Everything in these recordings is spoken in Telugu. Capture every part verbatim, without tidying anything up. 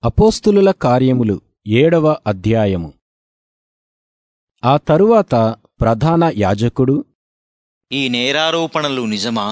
అపోస్తులుల కార్యములు ఏడవ అధ్యాయము. ఆ తరువాత ప్రధాన యాజకుడు, ఈ నేరారోపణలు నిజమా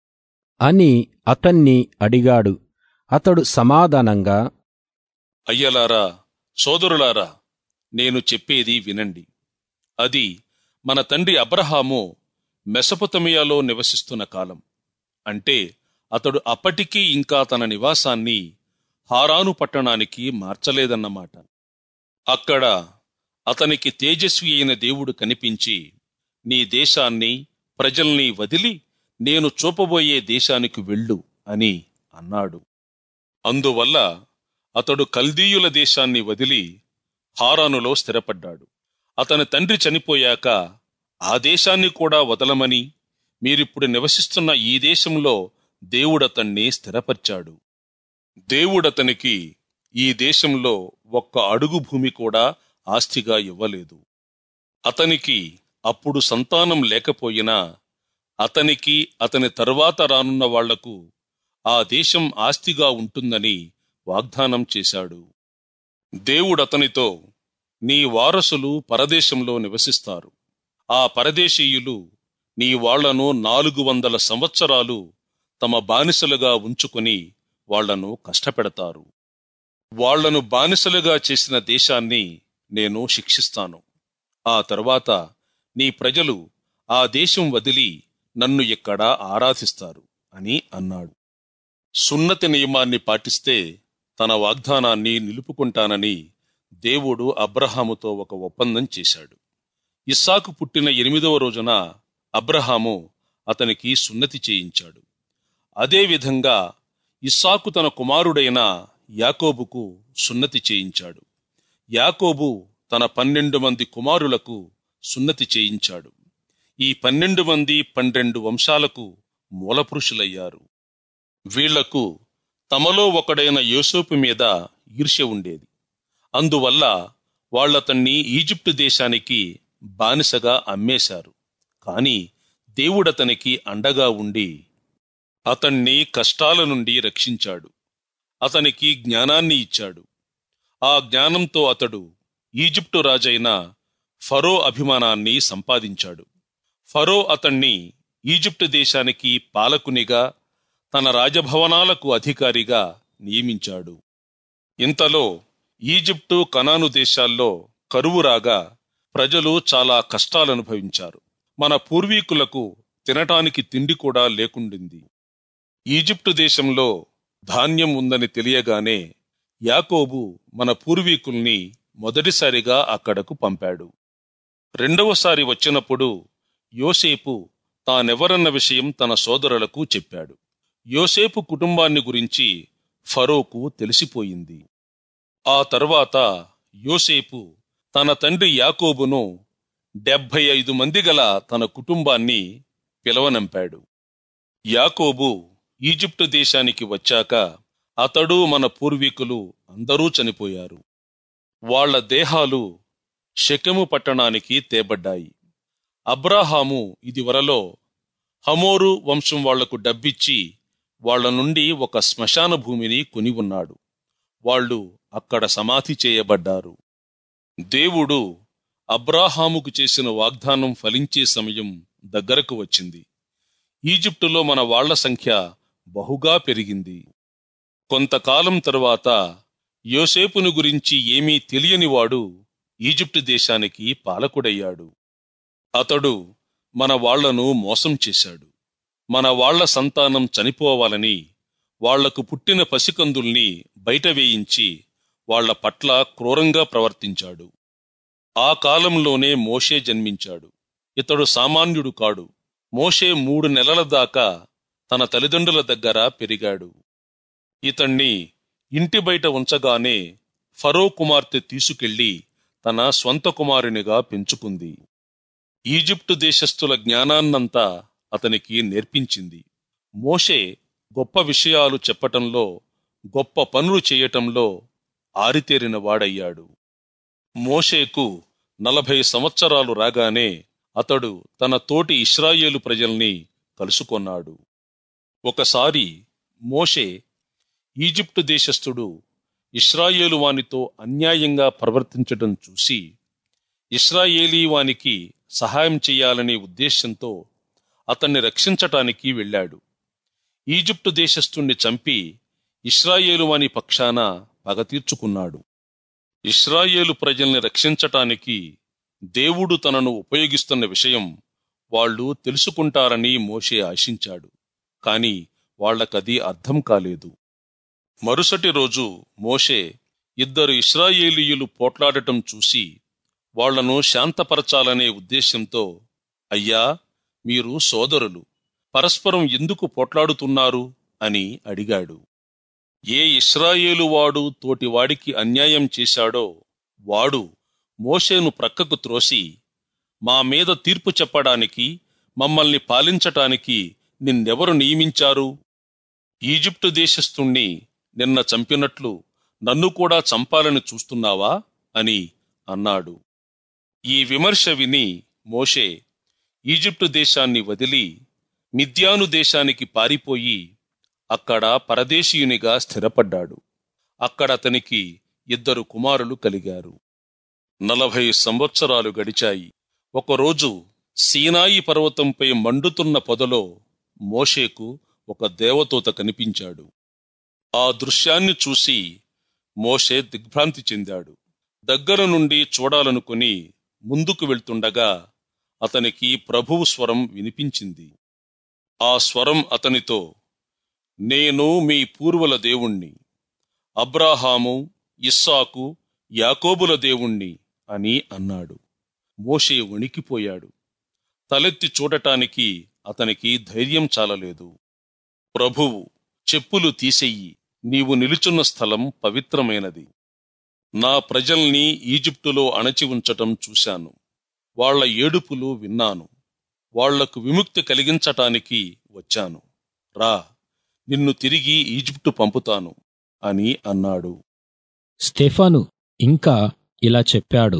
అని అతన్ని అడిగాడు. అతడు సమాధానంగా, అయ్యలారా, సోదరులారా, నేను చెప్పేది వినండి. అది మన తండ్రి అబ్రహాము మెసొపొతమియాలో నివసిస్తున్న కాలం. అంటే అతడు అప్పటికీ ఇంకా తన నివాసాన్ని హారాను పట్టణానికి మార్చలేదన్నమాట. అక్కడ అతనికి తేజస్వి అయిన దేవుడు కనిపించి, నీ దేశాన్ని, ప్రజల్ని వదిలి నేను చూపబోయే దేశానికి వెళ్ళు అని అన్నాడు. అందువల్ల అతడు కల్దీయుల దేశాన్ని వదిలి హారానులో స్థిరపడ్డాడు. అతని తండ్రి చనిపోయాక ఆ దేశాన్ని కూడా వదలమని, మీరిప్పుడు నివసిస్తున్న ఈ దేశంలో దేవుడతన్ని స్థిరపర్చాడు. దేవుడతనికి ఈ దేశంలో ఒక్క అడుగు భూమి కూడా ఆస్తిగా ఇవ్వలేదు. అతనికి అప్పుడు సంతానం లేకపోయినా అతనికి, అతని తరువాత రానున్న వాళ్లకు ఆ దేశం ఆస్తిగా ఉంటుందని వాగ్దానం చేశాడు. దేవుడతనితో, నీ వారసులు పరదేశంలో నివసిస్తారు. ఆ పరదేశీయులు నీ వాళ్లను నాలుగు వందల సంవత్సరాలు తమ బానిసలుగా ఉంచుకుని వాళ్లను కష్టపెడతారు. వాళ్లను బానిసలుగా చేసిన దేశాన్ని నేను శిక్షిస్తాను. ఆ తరువాత నీ ప్రజలు ఆ దేశం వదిలి నన్ను ఇక్కడ ఆరాధిస్తారు అని అన్నాడు. సున్నతి నియమాన్ని పాటిస్తే తన వాగ్దానాన్ని నిలుపుకుంటానని దేవుడు అబ్రహాముతో ఒక ఒప్పందం చేశాడు. ఇస్సాకు పుట్టిన ఎనిమిదవ రోజున అబ్రహాము అతనికి సున్నతి చేయించాడు. అదేవిధంగా ఇస్సాకు తన కుమారుడైన యాకోబుకు సున్నతి చేయించాడు. యాకోబు తన పన్నెండు మంది కుమారులకు సున్నతి చేయించాడు. ఈ పన్నెండు మంది పన్నెండు వంశాలకు మూలపురుషులయ్యారు. వీళ్లకు తమలో ఒకడైన యోసేపు మీద ఈర్ష్య ఉండేది. అందువల్ల వాళ్లతన్ని ఈజిప్టు దేశానికి బానిసగా అమ్మేశారు. కాని దేవుడతనికి అండగా ఉండి అతన్ని కష్టాల నుండి రక్షించాడు. అతనికి జ్ఞానాన్ని ఇచ్చాడు. ఆ జ్ఞానంతో అతడు ఈజిప్టు రాజైన ఫరో అభిమానాన్ని సంపాదించాడు. ఫరో అతన్ని ఈజిప్టు దేశానికి పాలకునిగా, తన రాజభవనాలకు అధికారిగా నియమించాడు. ఇంతలో ఈజిప్టు, కనాను దేశాల్లో కరువు రాగా ప్రజలు చాలా కష్టాలనుభవించారు. మన పూర్వీకులకు తినటానికి తిండి కూడా లేకుండింది. ఈజిప్టు దేశంలో ధాన్యం ఉందని తెలియగానే యాకోబు మన పూర్వీకుల్ని మొదటిసారిగా అక్కడకు పంపాడు. రెండవసారి వచ్చినప్పుడు యోసేపు తానెవరన్న విషయం తన సోదరులకు చెప్పాడు. యోసేపు కుటుంబాన్ని గురించి ఫరోకు తెలిసిపోయింది. ఆ తరువాత యోసేపు తన తండ్రి యాకోబును డెబ్బై ఐదు మంది గల తన కుటుంబాన్ని పిలవనంపాడు. యాకోబు ఈజిప్టు దేశానికి వచ్చాక అతడు, మన పూర్వీకులు అందరూ చనిపోయారు. వాళ్ల దేహాలు షెకెము పట్టణానికి తేబడ్డాయి. అబ్రాహాము ఇదివరలో హమోరు వంశం వాళ్లకు డబ్బిచ్చి వాళ్ల నుండి ఒక శ్మశాన భూమిని కొని ఉన్నాడు. వాళ్లు అక్కడ సమాధి చేయబడ్డారు. దేవుడు అబ్రాహాముకు చేసిన వాగ్దానం ఫలించే సమయం దగ్గరకు వచ్చింది. ఈజిప్టులో మన వాళ్ల సంఖ్య బహుగా పెరిగింది. కొంతకాలం తరువాత యోసేపును గురించి ఏమీ తెలియనివాడు ఈజిప్టు దేశానికి పాలకుడయ్యాడు. అతడు మన వాళ్లను మోసం చేశాడు. మన వాళ్ల సంతానం చనిపోవాలని వాళ్లకు పుట్టిన పసికందుల్ని బయట వేయించి వాళ్ల పట్ల క్రూరంగా ప్రవర్తించాడు. ఆ కాలంలోనే మోషే జన్మించాడు. ఇతడు సామాన్యుడు కాడు. మోషే మూడు నెలల దాకా తన తల్లిదండ్రుల దగ్గర పెరిగాడు. ఇతణ్ణి ఇంటి బయట ఉంచగానే ఫరో కుమార్తె తీసుకెళ్లి తన స్వంత కుమారునిగా పెంచుకుంది. ఈజిప్టు దేశస్థుల జ్ఞానాన్నంతా అతనికి నేర్పించింది. మోషే గొప్ప విషయాలు చెప్పటంలో, గొప్ప పనులు చేయటంలో ఆరితేరిన వాడయ్యాడు. మోషేకు నలభై సంవత్సరాలు రాగానే అతడు తన తోటి ఇశ్రాయేలు ప్రజల్ని కలుసుకొన్నాడు. ఒకసారి మోషే ఈజిప్టు దేశస్థుడు ఇశ్రాయేలు వానితో అన్యాయంగా ప్రవర్తించటం చూసి ఇశ్రాయేలీ వానికి సహాయం చెయ్యాలనే ఉద్దేశంతో అతన్ని రక్షించటానికి వెళ్ళాడు. ఈజిప్టు దేశస్థుణ్ణి చంపి ఇశ్రాయేలు వాని పక్షాన పగ తీర్చుకున్నాడు. ఇశ్రాయేలు ప్రజల్ని రక్షించటానికి దేవుడు తనను ఉపయోగిస్తున్న విషయం వాళ్ళు తెలుసుకుంటారని మోషే ఆశించాడు. కాని వాళ్లకది అర్థం కాలేదు. మరుసటి రోజు మోషే ఇద్దరు ఇశ్రాయేలీయులు పోట్లాడటం చూసి వాళ్లను శాంతపరచాలనే ఉద్దేశంతో, అయ్యా, మీరు సోదరులు, పరస్పరం ఎందుకు పోట్లాడుతున్నారు అని అడిగాడు. ఏ ఇశ్రాయేలు వాడు తోటివాడికి అన్యాయం చేశాడో వాడు మోషేను ప్రక్కకు త్రోసి, మా మీద తీర్పు చెప్పడానికి, మమ్మల్ని పాలించటానికి నిన్నెవరు నియమించారు? ఈజిప్టు దేశస్థుణ్ణి నిన్న చంపినట్లు నన్ను కూడా చంపాలని చూస్తున్నావా అని అన్నాడు. ఈ విమర్శ విని మోషే ఈజిప్టు దేశాన్ని వదిలి మిద్యాను దేశానికి పారిపోయి అక్కడ పరదేశీయునిగా స్థిరపడ్డాడు. అక్కడతనికి ఇద్దరు కుమారులు కలిగారు. నలభై సంవత్సరాలు గడిచాయి. ఒకరోజు సీనాయి పర్వతంపై మండుతున్న పొదలో మోషేకు ఒక దేవదూత కనిపించాడు. ఆ దృశ్యాన్ని చూసి మోషే దిగ్భ్రాంతి చెందాడు. దగ్గర నుండి చూడాలనుకుని ముందుకు వెళ్తుండగా అతనికి ప్రభువు స్వరం వినిపించింది. ఆ స్వరం అతనితో, నేను మీ పూర్వుల దేవుణ్ణి, అబ్రాహాము, ఇస్సాకు, యాకోబుల దేవుణ్ణి అని అన్నాడు. మోషే వణికిపోయాడు. తలెత్తి చూడటానికి అతనికి ధైర్యం చాలలేదు. ప్రభువు, చెప్పులు తీసెయ్యి, నీవు నిలుచున్న స్థలం పవిత్రమైనది. నా ప్రజల్ని ఈజిప్టులో అణచి ఉంచటం చూశాను. వాళ్ల ఏడుపులు విన్నాను. వాళ్లకు విముక్తి కలిగించటానికి వచ్చాను. రా, నిన్ను తిరిగి ఈజిప్టు పంపుతాను అని అన్నాడు. స్టెఫను ఇంకా ఇలా చెప్పాడు.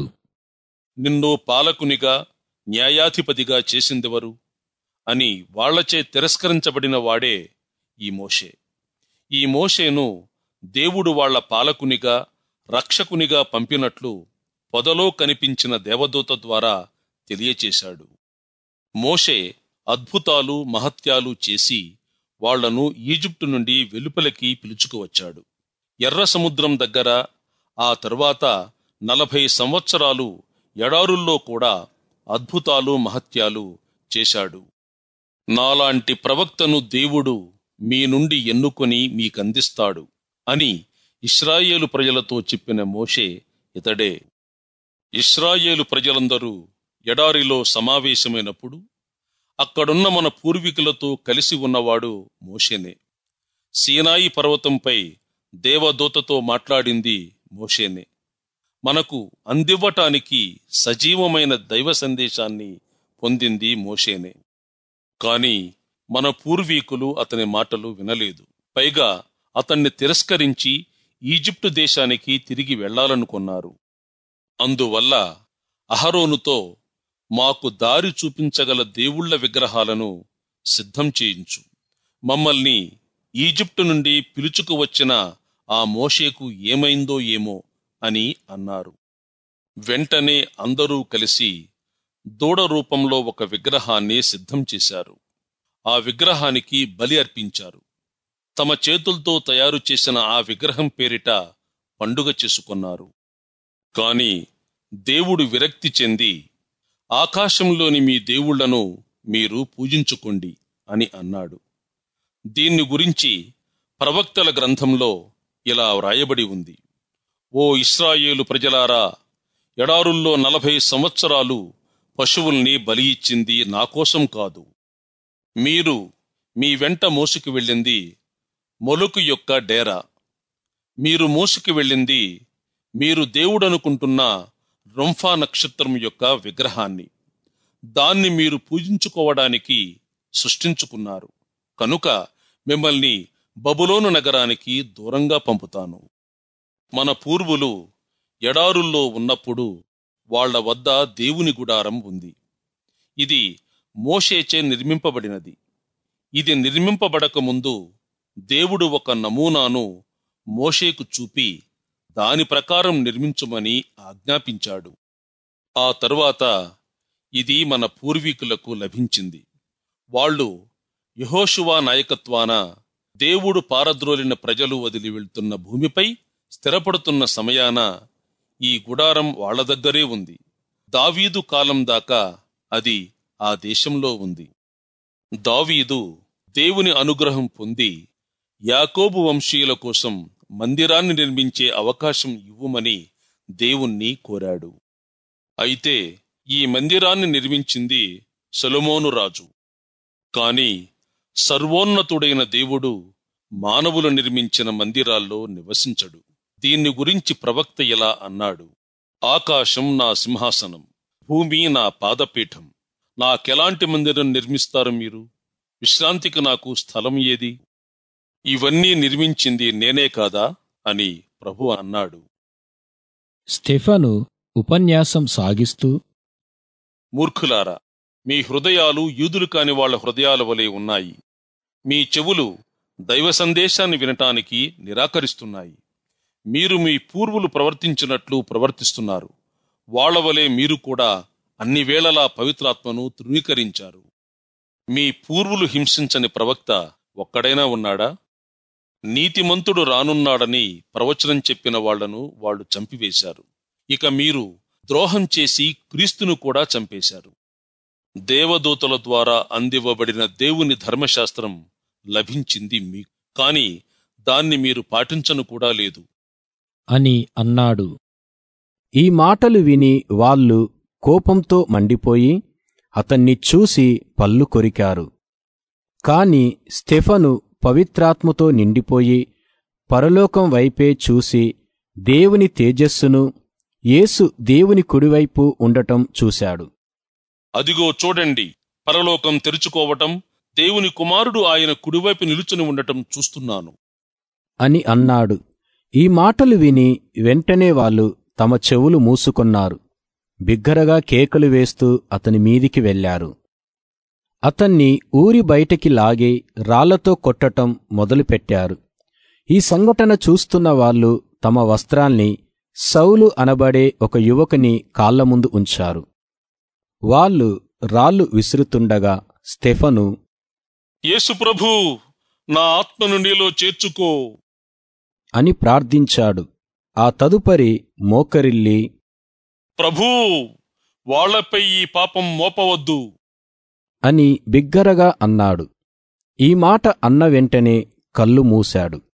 నిన్ను పాలకునిగా, న్యాయాధిపతిగా చేసిందెవరు అని వాళ్లచే తిరస్కరించబడిన వాడే ఈ మోషే. ఈ మోషేను దేవుడు వాళ్ల పాలకునిగా, రక్షకునిగా పంపినట్లు పొదలో కనిపించిన దేవదూత ద్వారా తెలియచేశాడు. మోషే అద్భుతాలు, మహత్యాలు చేసి వాళ్లను ఈజిప్టు నుండి వెలుపలికి పిలుచుకువచ్చాడు. ఎర్ర సముద్రం దగ్గర ఆ తరువాత నలభై సంవత్సరాలు ఎడారుల్లో కూడా అద్భుతాలు, మహత్యాలు చేశాడు. నాలాంటి ప్రవక్తను దేవుడు మీ నుండి ఎన్నుకొని మీకందిస్తాడు అని ఇశ్రాయేలు ప్రజలతో చెప్పిన మోషే ఇతడే. ఇశ్రాయేలు ప్రజలందరూ ఎడారిలో సమావేశమైనప్పుడు అక్కడున్న మన పూర్వీకులతో కలిసి ఉన్నవాడు మోషేనే. సీనాయి పర్వతంపై దేవదూతతో మాట్లాడింది మోషేనే. మనకు అందివ్వటానికి సజీవమైన దైవ సందేశాన్ని పొందింది మోషేనే. కాని మన పూర్వీకులు అతని మాటలు వినలేదు. పైగా అతన్ని తిరస్కరించి ఈజిప్టు దేశానికి తిరిగి వెళ్లాలనుకున్నారు. అందువల్ల అహరోనుతో, మాకు దారి చూపించగల దేవుళ్ల విగ్రహాలను సిద్ధం చేయించు, మమ్మల్ని ఈజిప్టు నుండి పిలుచుకువచ్చిన ఆ మోషేకు ఏమైందో ఏమో అని అన్నారు. వెంటనే అందరూ కలిసి దూడ రూపంలో ఒక విగ్రహాన్ని సిద్ధం చేశారు. ఆ విగ్రహానికి బలి అర్పించారు. తమ చేతులతో తయారు చేసిన ఆ విగ్రహం పేరిట పండుగ చేసుకున్నారు. కాని దేవుడు విరక్తి చెంది, ఆకాశంలోని మీ దేవుళ్లను మీరు పూజించుకోండి అని అన్నాడు. దీన్ని గురించి ప్రవక్తల గ్రంథంలో ఇలా వ్రాయబడి ఉంది. ఓ ఇశ్రాయేలు ప్రజలారా, ఎడారుల్లో నలభై సంవత్సరాలు పశువుల్ని బలి ఇచ్చింది నా కోసం కాదు. మీరు మీ వెంట మోసుకు వెళ్ళింది మొలొకు యొక్క డేరా. మీరు మోసుకు వెళ్ళింది మీరు దేవుడనుకుంటున్న రొంఫా నక్షత్రం యొక్క విగ్రహాన్ని. దాన్ని మీరు పూజించుకోవడానికి సృష్టించుకున్నారు. కనుక మిమ్మల్ని బబులోను నగరానికి దూరంగా పంపుతాను. మన పూర్వులు ఎడారుల్లో ఉన్నప్పుడు వాళ్ల వద్ద దేవుని గుడారం ఉంది. ఇది మోషేచే నిర్మింపబడినది. ఇది నిర్మింపబడక ముందు దేవుడు ఒక నమూనాను మోషేకు చూపి దాని ప్రకారం నిర్మించుమని ఆజ్ఞాపించాడు. ఆ తరువాత ఇది మన పూర్వీకులకు లభించింది. వాళ్ళు యెహోషువ నాయకత్వాన దేవుడు పారద్రోలిన ప్రజలు వదిలి వెళ్తున్న భూమిపై స్థిరపడుతున్న సమయాన ఈ గుడారం వాళ్ల దగ్గరే ఉంది. దావీదు కాలం దాకా అది ఆ దేశంలో ఉంది. దావీదు దేవుని అనుగ్రహం పొంది యాకోబు వంశీయుల కోసం మందిరాన్ని నిర్మించే అవకాశం ఇవ్వమని దేవుణ్ణి కోరాడు. అయితే ఈ మందిరాన్ని నిర్మించింది సొలొమోను రాజు. కాని సర్వోన్నతుడైన దేవుడు మానవులు నిర్మించిన మందిరాల్లో నివసించడు. దీన్ని గురించి ప్రవక్త ఇలా అన్నాడు: ఆకాశం నా సింహాసనం, భూమి నా పాదపీఠం. నాకెలాంటి మందిరం నిర్మిస్తారు మీరు? విశ్రాంతికి నాకు స్థలం ఏది? ఇవన్నీ నిర్మించింది నేనే కాదా అని ప్రభు అన్నాడు. స్టెఫను ఉపన్యాసం సాగిస్తూ, మూర్ఖులారా, మీ హృదయాలు యూదులు కాని వాళ్ల హృదయాల వలె ఉన్నాయి. మీ చెవులు దైవ సందేశాన్ని వినటానికి నిరాకరిస్తున్నాయి. మీరు మీ పూర్వులు ప్రవర్తించినట్లు ప్రవర్తిస్తున్నారు. వాళ్ల వలె మీరు కూడా అన్ని వేళలా పవిత్రాత్మను తృణీకరించారు. మీ పూర్వులు హింసించని ప్రవక్త ఒక్కడైనా ఉన్నాడా? నీతిమంతుడు రానున్నాడని ప్రవచనం చెప్పిన వాళ్లను వాళ్లు చంపివేశారు. ఇక మీరు ద్రోహం చేసి క్రీస్తును కూడా చంపేశారు. దేవదూతల ద్వారా అందివ్వబడిన దేవుని ధర్మశాస్త్రం లభించింది మీకు, కాని దాన్ని మీరు పాటించను కూడా లేదు అని అన్నాడు. ఈ మాటలు విని వాళ్ళు కోపంతో మండిపోయి అతన్ని చూసి పళ్ళు కొరికారు. కాని స్టెఫను పవిత్రాత్మతో నిండిపోయి పరలోకం వైపే చూసి దేవుని తేజస్సును, యేసు దేవుని కుడివైపు ఉండటం చూశాడు. అదిగో చూడండి, పరలోకం తెరుచుకోవటం, దేవుని కుమారుడు ఆయన కుడివైపు నిలుచుని ఉండటం చూస్తున్నాను అని అన్నాడు. ఈ మాటలు విని వెంటనే వాళ్ళు తమ చెవులు మూసుకొన్నారు. బిగ్గరగా కేకలు వేస్తూ అతని మీదికి వెళ్లారు. అతన్ని ఊరి బయటికి లాగి రాళ్లతో కొట్టటం మొదలుపెట్టారు. ఈ సంఘటన చూస్తున్న వాళ్ళు తమ వస్త్రాల్ని సౌలు అనబడే ఒక యువకుని కాళ్ల ముందు ఉంచారు. వాళ్ళు రాళ్లు విసురుతుండగా స్టెఫను, యేసు ప్రభూ, నా ఆత్మను నీలో చేర్చుకో అని ప్రార్థించాడు. ఆ తదుపరి మోకరిల్లి, ప్రభూ, వాళ్లపై ఈ పాపం మోపవద్దు అని బిగ్గరగా అన్నాడు. ఈ మాట అన్న వెంటనే కళ్ళు మూశాడు.